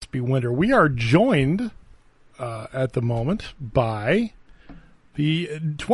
to be winter. We are joined at the moment by the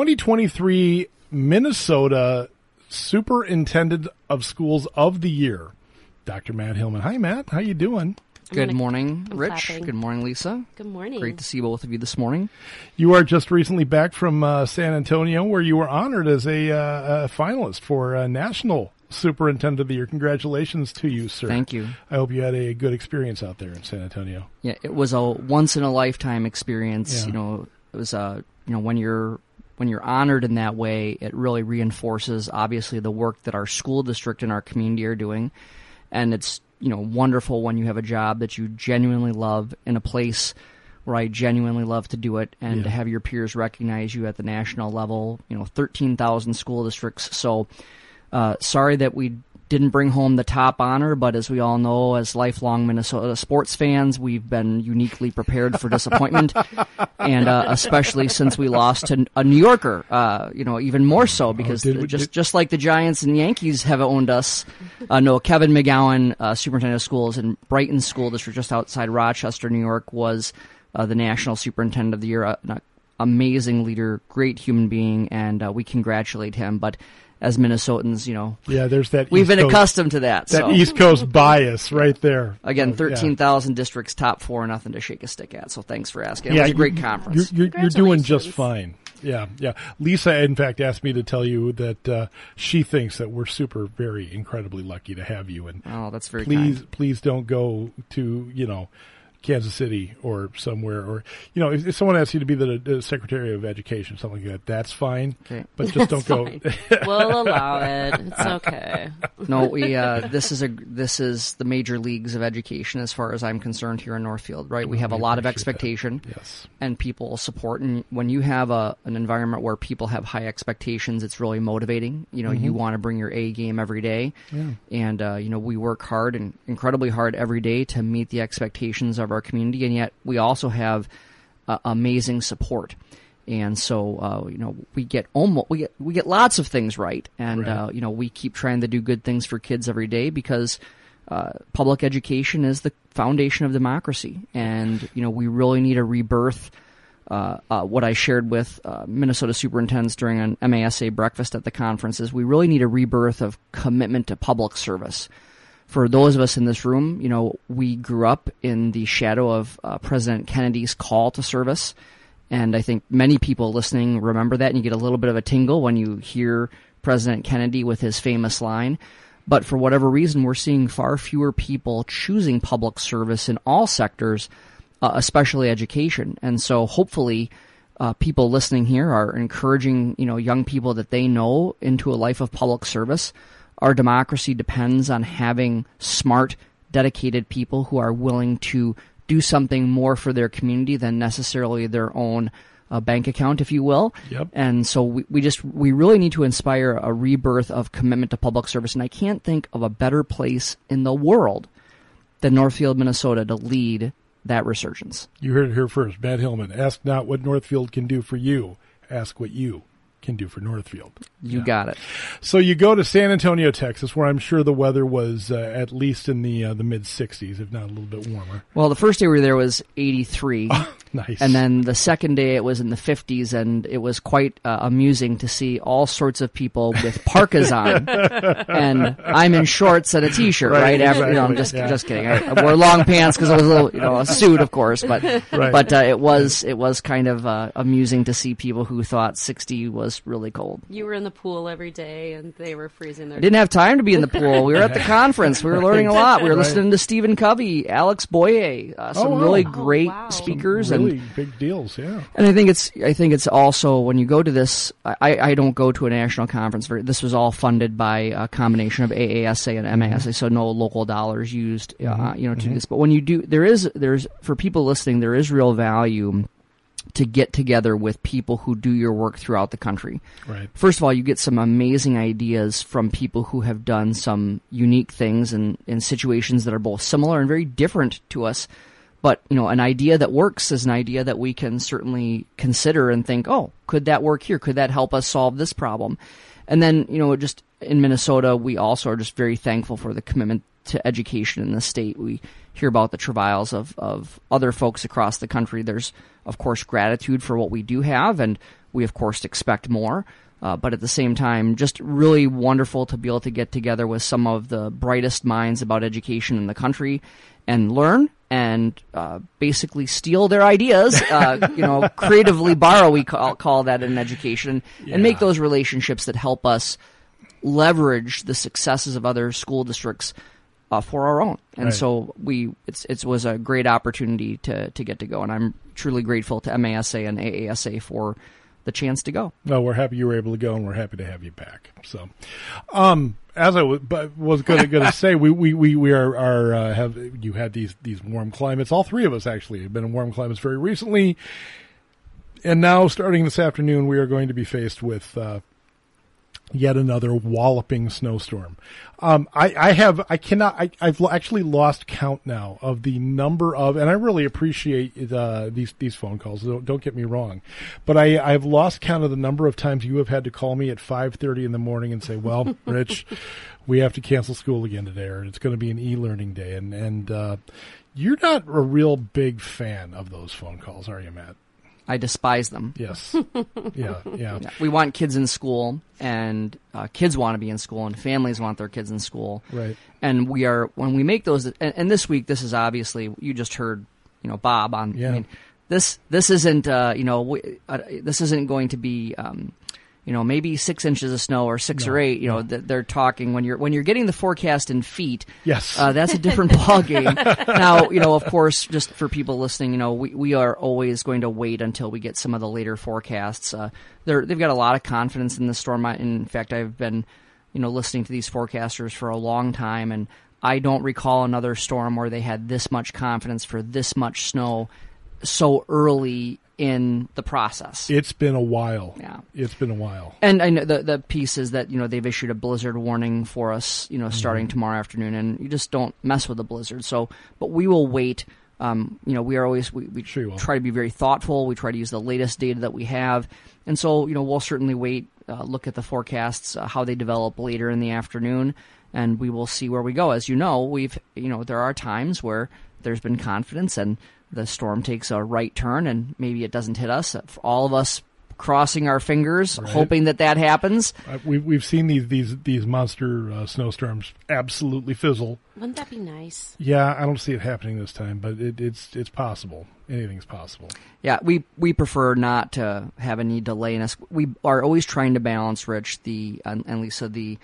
2023 Minnesota Superintendent of Schools of the Year, Dr. Matt Hillman. Hi, Matt. How you doing? Good morning, Rich. Clapping. Good morning, Lisa. Good morning. Great to see both of you this morning. You are just recently back from San Antonio, where you were honored as a finalist for National Superintendent of the Year. Congratulations to you, sir. Thank you. I hope you had a good experience out there in San Antonio. Yeah, it was a once-in-a-lifetime experience. Yeah. You know, it was when you're honored in that way, it really reinforces, obviously, the work that our school district and our community are doing. And it's, wonderful when you have a job that you genuinely love in a place where I genuinely love to do it, and to have your peers recognize you at the national level, 13,000 school districts. So sorry that we didn't bring home the top honor, but as we all know, as lifelong Minnesota sports fans, we've been uniquely prepared for disappointment, and especially since we lost to a New Yorker, even more so, because just like the Giants and Yankees have owned us. Kevin McGowan, superintendent of schools in Brighton School District just outside Rochester, New York, was the National Superintendent of the Year, an amazing leader, great human being, and we congratulate him. But as Minnesotans, there's that. We've been accustomed to that. That East Coast bias right there. Again, 13,000 districts, top four, nothing to shake a stick at. So thanks for asking. It was a great conference. You're doing just fine. Yeah. Lisa, in fact, asked me to tell you that she thinks that we're very incredibly lucky to have you. And that's very kind. Please don't go to Kansas City or somewhere, or if someone asks you to be the Secretary of Education, something like that, that's fine. Okay, but just don't go. We'll allow it. It's okay. No, this is the major leagues of education as far as I'm concerned here in Northfield. Right, we have a lot of expectation, and people support. And when you have an environment where people have high expectations, it's really motivating. You want to bring your A game every day, and we work hard and incredibly hard every day to meet the expectations of our community, and yet we also have amazing support, and so we get lots of things right, and we keep trying to do good things for kids every day, because public education is the foundation of democracy, and we really need a rebirth. What I shared with Minnesota superintendents during an MASA breakfast at the conference is we really need a rebirth of commitment to public service. For those of us in this room, we grew up in the shadow of President Kennedy's call to service, and I think many people listening remember that, and you get a little bit of a tingle when you hear President Kennedy with his famous line. But for whatever reason, we're seeing far fewer people choosing public service in all sectors, especially education. And so hopefully people listening here are encouraging young people that they know into a life of public service. Our democracy depends on having smart, dedicated people who are willing to do something more for their community than necessarily their own bank account, if you will. Yep. And so we really need to inspire a rebirth of commitment to public service. And I can't think of a better place in the world than Northfield, Minnesota, to lead that resurgence. You heard it here first. Matt Hillman. Ask not what Northfield can do for you. Ask what you can do for Northfield. You got it. So you go to San Antonio, Texas, where I'm sure the weather was at least in the mid-60s, if not a little bit warmer. Well, the first day we were there was 83. Nice. And then the second day it was in the 50s, and it was quite amusing to see all sorts of people with parkas on, and I'm in shorts and a t-shirt, right? Exactly. After, just kidding. I wore long pants because it was a little, a suit, of course, but it was kind of amusing to see people who thought 60 was really cold. You were in the pool every day, and they were freezing their. I didn't have time to be in the pool. We were at the conference. We were learning a lot. We were listening to Stephen Covey, Alex Boye, some really great speakers, some really big deals. Yeah, and I think it's also when you go to this. I don't go to a national conference. This was all funded by a combination of AASA and MASA, so no local dollars used, to do this. But when you do, there's for people listening, there is real value to get together with people who do your work throughout the country. Right. First of all, you get some amazing ideas from people who have done some unique things in situations that are both similar and very different to us. But, an idea that works is an idea that we can certainly consider and think, oh, could that work here? Could that help us solve this problem? And then, just in Minnesota, we also are just very thankful for the commitment to education in the state. We hear about the travails of other folks across the country. There's, of course, gratitude for what we do have, and we, of course, expect more. But at the same time, just really wonderful to be able to get together with some of the brightest minds about education in the country and learn and basically steal their ideas, creatively borrow, we call that in education, and make those relationships that help us leverage the successes of other school districts for our own. And so it was a great opportunity to get to go, and I'm truly grateful to MASA and AASA for the chance to go. No, we're happy you were able to go, and we're happy to have you back. So, as I was going to say, we are have you had these warm climates. All three of us actually have been in warm climates very recently, and now starting this afternoon, we are going to be faced with yet another walloping snowstorm. I've actually lost count now of the number of, and I really appreciate these phone calls. Don't get me wrong, but I've lost count of the number of times you have had to call me at 5:30 in the morning and say, "Well, Rich, we have to cancel school again today, or it's going to be an e-learning day." And you're not a real big fan of those phone calls, are you, Matt? I despise them. Yes. Yeah. We want kids in school, and kids want to be in school, and families want their kids in school. Right. And when we make those, and this week, this is obviously, you just heard, Bob on. Yeah. I mean, this isn't, this isn't going to be, maybe 6 inches of snow or 6 or 8. They're talking when you're getting the forecast in feet. Yes, that's a different ballgame. Now, of course, just for people listening, we are always going to wait until we get some of the later forecasts. They've got a lot of confidence in the storm. In fact, I've been, listening to these forecasters for a long time, and I don't recall another storm where they had this much confidence for this much snow so early in the process. It's been a while. Yeah. It's been a while. And I know the piece is that, they've issued a blizzard warning for us, starting tomorrow afternoon, and you just don't mess with a blizzard. So, but we will wait. We are always, we sure try to be very thoughtful. We try to use the latest data that we have. And so, we'll certainly wait, look at the forecasts, how they develop later in the afternoon, and we will see where we go. As you know, there are times where there's been confidence and the storm takes a right turn and maybe it doesn't hit us. All of us crossing our fingers, hoping that happens. We've seen these monster snowstorms absolutely fizzle. Wouldn't that be nice? Yeah, I don't see it happening this time, but it's possible. Anything's possible. Yeah, we prefer not to have any delay in us. We are always trying to balance, Rich, and Lisa, the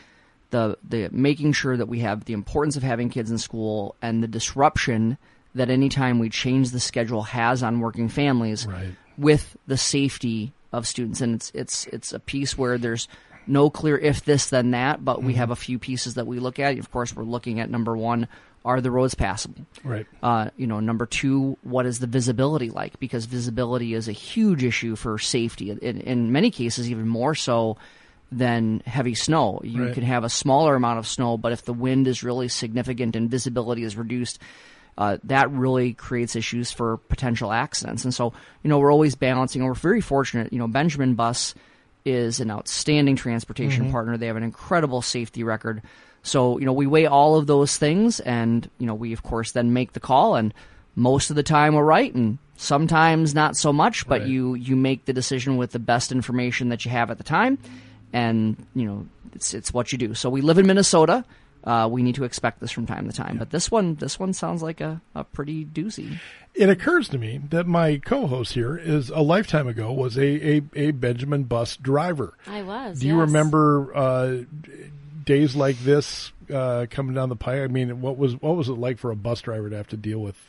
making sure that we have the importance of having kids in school and the disruption that any time we change the schedule has on working families with the safety of students. And it's a piece where there's no clear if this then that, but we have a few pieces that we look at. Of course, we're looking at number one, are the roads passable? Right. Number two, what is the visibility like? Because visibility is a huge issue for safety. In many cases, even more so than heavy snow. You can have a smaller amount of snow, but if the wind is really significant and visibility is reduced, that really creates issues for potential accidents. And so, we're always balancing, and we're very fortunate. Benjamin Bus is an outstanding transportation partner. They have an incredible safety record. So, we weigh all of those things, and, we, of course, then make the call, and most of the time we're right, and sometimes not so much, but you make the decision with the best information that you have at the time, and, it's what you do. So we live in Minnesota. We need to expect this from time to time. But this one sounds like a pretty doozy. It occurs to me that my co-host here is a lifetime ago was a Benjamin Bus driver. I was. Do you remember days like this coming down the pike? I mean, what was it like for a bus driver to have to deal with?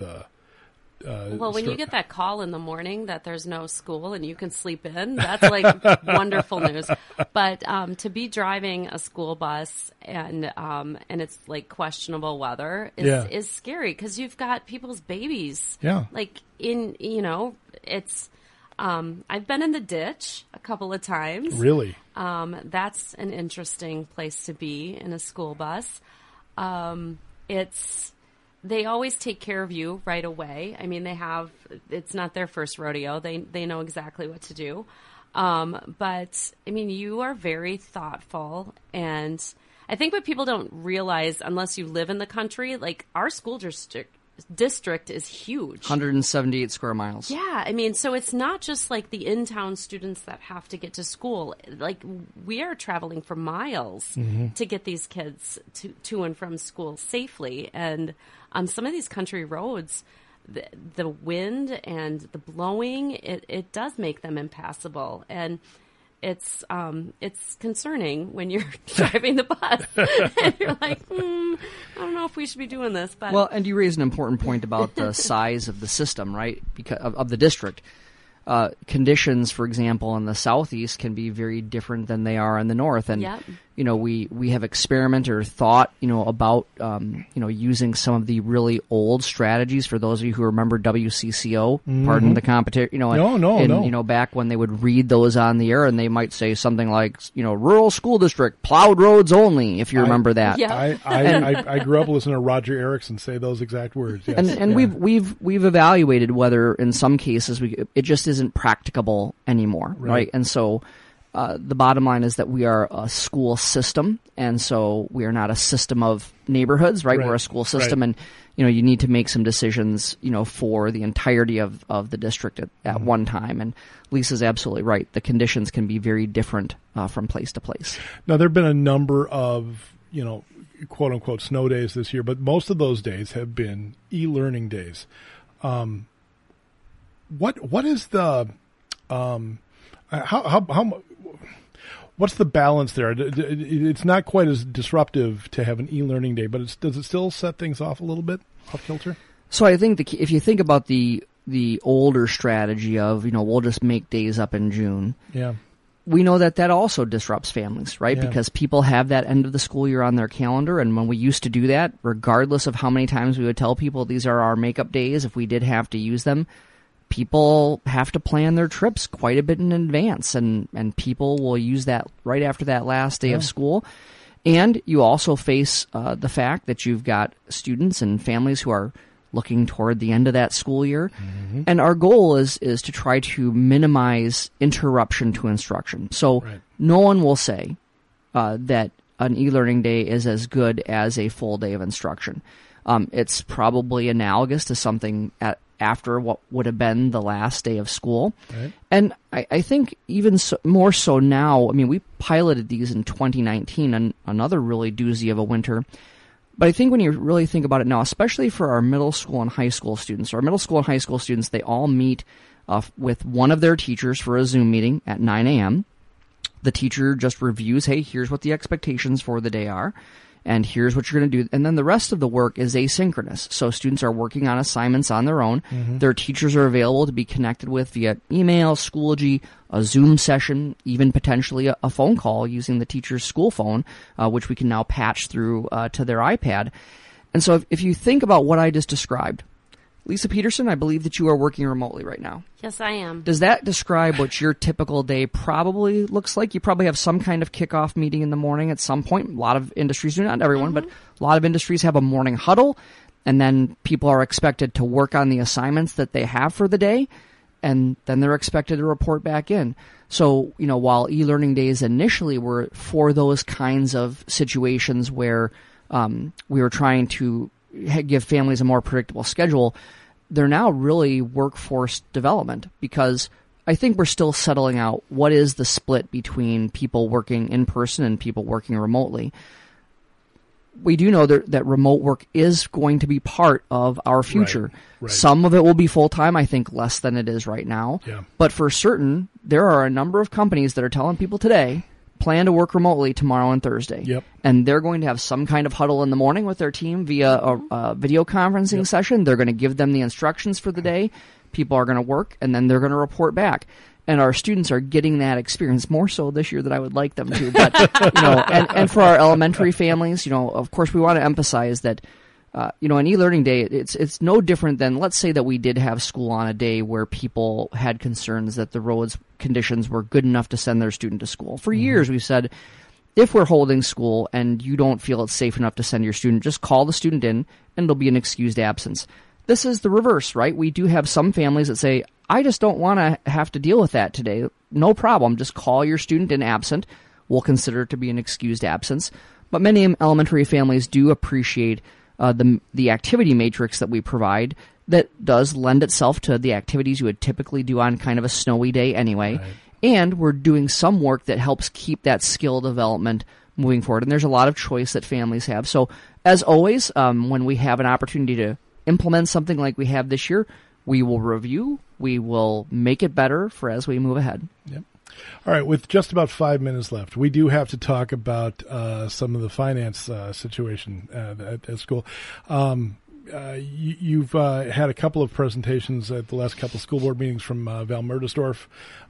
Well, when you get that call in the morning that there's no school and you can sleep in, that's like wonderful news. But to be driving a school bus and it's like questionable weather is scary because you've got people's babies. Yeah. Like it's. I've been in the ditch a couple of times. Really? That's an interesting place to be in a school bus. They always take care of you right away. I mean, it's not their first rodeo. They know exactly what to do. But I mean, you are very thoughtful. And I think what people don't realize, unless you live in the country, like our school district district is huge. 178 square miles. Yeah. I mean, so it's not just like the in-town students that have to get to school. Like, we are traveling for miles to get these kids to and from school safely. And on some of these country roads, the wind and the blowing, it does make them impassable. And it's concerning when you're driving the bus and you're like, I don't know if we should be doing this. But well, and you raise an important point about the size of the system, right? Because of the district. Conditions, for example, in the southeast can be very different than they are in the north. And, you know, we have experimented or thought, you know, about, using some of the really old strategies for those of you who remember WCCO, pardon the competition, you know, back when they would read those on the air and they might say something like, you know, rural school district, plowed roads only, if you remember that. Yeah. I grew up listening to Roger Erickson say those exact words. Yes. And we've evaluated whether in some cases it just isn't practicable anymore, right? And so the bottom line is that we are a school system, and so we are not a system of neighborhoods, right? We're a school system, and you know, you need to make some decisions, you know, for the entirety of the district at one time. And Lisa's absolutely right. The conditions can be very different from place to place. Now, there have been a number of, you know, quote unquote snow days this year, but most of those days have been e-learning days. What is the what's the balance there? It's not quite as disruptive to have an e-learning day, but does it still set things off a little bit, off kilter? So I think if you think about the older strategy of, you know, we'll just make days up in June. Yeah. We know that also disrupts families, right? Yeah. Because people have that end of the school year on their calendar. And when we used to do that, regardless of how many times we would tell people these are our makeup days, if we did have to use them, people have to plan their trips quite a bit in advance, and people will use that right after that last day of school. And you also face the fact that you've got students and families who are looking toward the end of that school year. And our goal is to try to minimize interruption to instruction. So no one will say that an e-learning day is as good as a full day of instruction. It's probably analogous to something after what would have been the last day of school. Right. And I think even more so now, I mean, we piloted these in 2019, and another really doozy of a winter. But I think when you really think about it now, especially for our middle school and high school students, they all meet with one of their teachers for a Zoom meeting at 9 a.m. The teacher just reviews, hey, here's what the expectations for the day are, and here's what you're going to do. And then the rest of the work is asynchronous. So students are working on assignments on their own. Their teachers are available to be connected with via email, Schoology, a Zoom session, even potentially a phone call using the teacher's school phone, which we can now patch through to their iPad. And so if you think about what I just described, Lisa Peterson, I believe that you are working remotely right now. Yes, I am. Does that describe what your typical day probably looks like? You probably have some kind of kickoff meeting in the morning at some point. A lot of industries do, not everyone, but a lot of industries have a morning huddle, and then people are expected to work on the assignments that they have for the day, and then they're expected to report back in. So, you know, while e-learning days initially were for those kinds of situations where we were trying to give families a more predictable schedule, they're now really workforce development, because I think we're still settling out what is the split between people working in person and people working remotely. We do know that remote work is going to be part of our future. Right. Some of it will be full-time, I think less than it is right now. Yeah. But for certain, there are a number of companies that are telling people today, plan to work remotely tomorrow and Thursday. Yep. And they're going to have some kind of huddle in the morning with their team via a video conferencing session. They're going to give them the instructions for the day. People are going to work, and then they're going to report back. And our students are getting that experience more so this year than I would like them to. But, you know, and for our elementary families, you know, of course we want to emphasize that, you know, an e-learning day, it's no different than, let's say that we did have school on a day where people had concerns that the roads conditions were good enough to send their student to school. For years we've said, if we're holding school and you don't feel it's safe enough to send your student, just call the student in and it'll be an excused absence. This is the reverse, right? We do have some families that say, I just don't want to have to deal with that today. No problem. Just call your student in absent. We'll consider it to be an excused absence. But many elementary families do appreciate the activity matrix that we provide that does lend itself to the activities you would typically do on kind of a snowy day anyway. Right. And we're doing some work that helps keep that skill development moving forward. And there's a lot of choice that families have. So as always, when we have an opportunity to implement something like we have this year, we will review, we will make it better for as we move ahead. Yep. All right, with just about 5 minutes left, we do have to talk about some of the finance situation at school. You've had a couple of presentations at the last couple of school board meetings from Val Murdersdorf.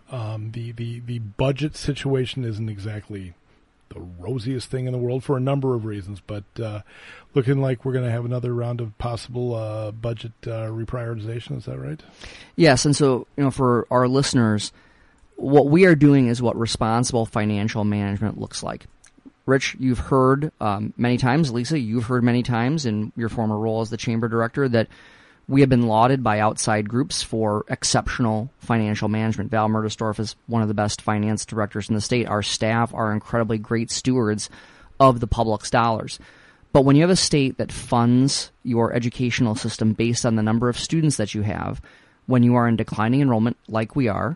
The budget situation isn't exactly the rosiest thing in the world for a number of reasons, but looking like we're going to have another round of possible budget reprioritization. Is that right? Yes, and so for our listeners, what we are doing is what responsible financial management looks like. Rich, you've heard many times, Lisa, you've heard many times in your former role as the chamber director that we have been lauded by outside groups for exceptional financial management. Val Murdersdorf is one of the best finance directors in the state. Our staff are incredibly great stewards of the public's dollars. But when you have a state that funds your educational system based on the number of students that you have, when you are in declining enrollment like we are,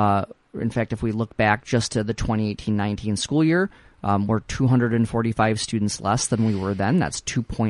in fact, if we look back just to the 2018-19 school year, we're 245 students less than we were then. That's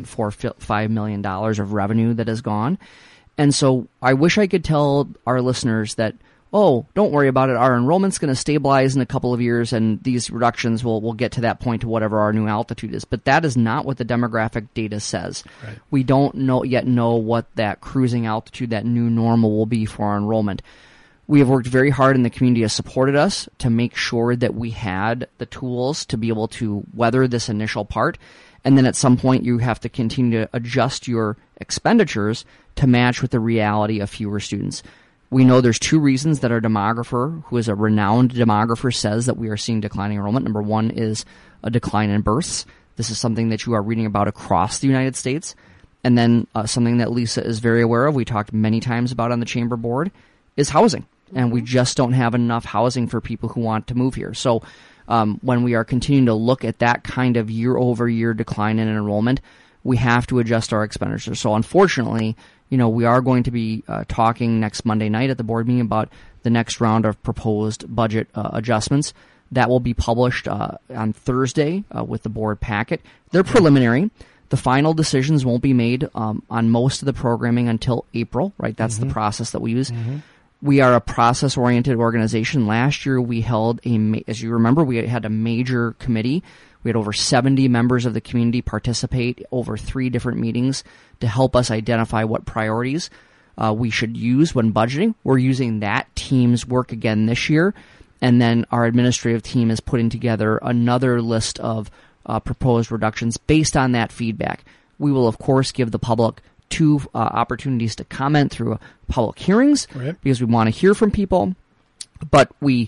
$2.45 million of revenue that has gone. And so I wish I could tell our listeners that, oh, don't worry about it. Our enrollment's going to stabilize in a couple of years, and these reductions will get to that point to whatever our new altitude is. But that is not what the demographic data says. Right. We don't yet know what that cruising altitude, that new normal will be for our enrollment. We have worked very hard, and the community has supported us to make sure that we had the tools to be able to weather this initial part. And then at some point, you have to continue to adjust your expenditures to match with the reality of fewer students. We know there's two reasons that our demographer, who is a renowned demographer, says that we are seeing declining enrollment. Number one is a decline in births. This is something that you are reading about across the United States. And then something that Lisa is very aware of, we talked many times about on the chamber board, is housing. And we just don't have enough housing for people who want to move here. So when we are continuing to look at that kind of year-over-year decline in enrollment, we have to adjust our expenditures. So unfortunately, we are going to be talking next Monday night at the board meeting about the next round of proposed budget adjustments. That will be published on Thursday with the board packet. They're preliminary. The final decisions won't be made on most of the programming until April, right? That's the process that we use. We are a process-oriented organization. Last year, we held as you remember, we had a major committee. We had over 70 members of the community participate over 3 different meetings to help us identify what priorities we should use when budgeting. We're using that team's work again this year. And then our administrative team is putting together another list of proposed reductions based on that feedback. We will, of course, give the public 2 opportunities to comment through public hearings, right, because we want to hear from people. But we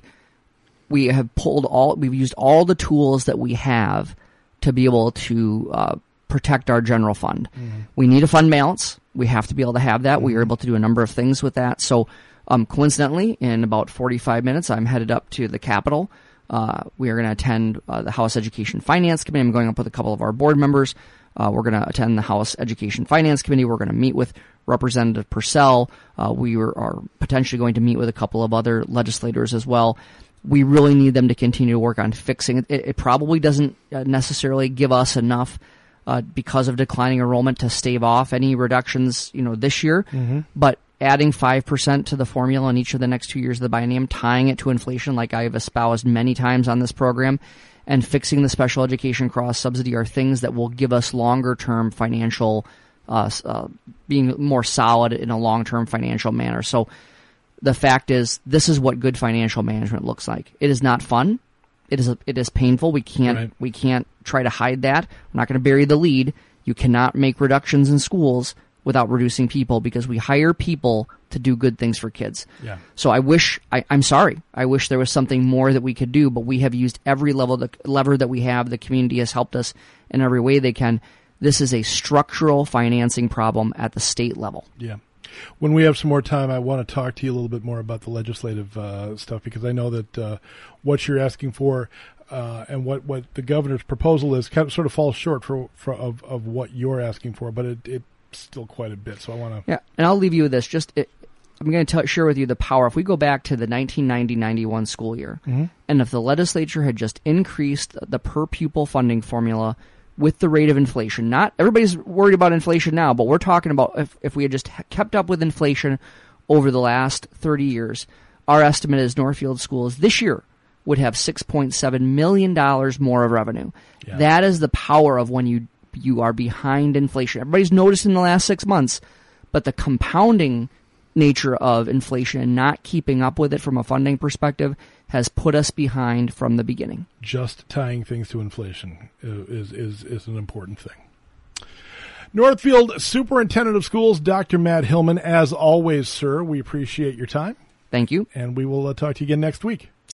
have we've used all the tools that we have to be able to protect our general fund. We need a fund balance. We have to be able to have that. We are able to do a number of things with that. So coincidentally, in about 45 minutes, I'm headed up to the Capitol. We are going to attend the House Education Finance Committee. I'm going up with a couple of our board members. We're going to attend the House Education Finance Committee. We're going to meet with Representative Purcell. We are potentially going to meet with a couple of other legislators as well. We really need them to continue to work on fixing it. It probably doesn't necessarily give us enough because of declining enrollment to stave off any reductions, this year. But adding 5% to the formula in each of the next 2 years of the biennium, tying it to inflation like I've espoused many times on this program, and fixing the special education cross-subsidy are things that will give us longer-term financial, being more solid in a long-term financial manner. So the fact is, this is what good financial management looks like. It is not fun. It is painful. We can't try to hide that. We're not going to bury the lead. You cannot make reductions in schools without reducing people, because we hire people to do good things for kids. Yeah. So I'm sorry. I wish there was something more that we could do, but we have used every lever that we have. The community has helped us in every way they can. This is a structural financing problem at the state level. Yeah. When we have some more time, I want to talk to you a little bit more about the legislative stuff, because I know that what you're asking for and what the governor's proposal is kind of sort of falls short of what you're asking for, but it's still quite a bit. So I want to. Yeah, and I'll leave you with this. I'm going to share with you the power. If we go back to the 1990-91 school year, and if the legislature had just increased the per pupil funding formula with the rate of inflation, not everybody's worried about inflation now, but we're talking about if we had just kept up with inflation over the last 30 years, our estimate is Northfield Schools this year would have $6.7 million more of revenue. Yeah. That is the power of when you are behind inflation. Everybody's noticed in the last 6 months, but the compounding nature of inflation and not keeping up with it from a funding perspective has put us behind from the beginning. Just tying things to inflation is an important thing. Northfield Superintendent of Schools, Dr. Matt Hillman, as always, sir, we appreciate your time. Thank you. And we will talk to you again next week.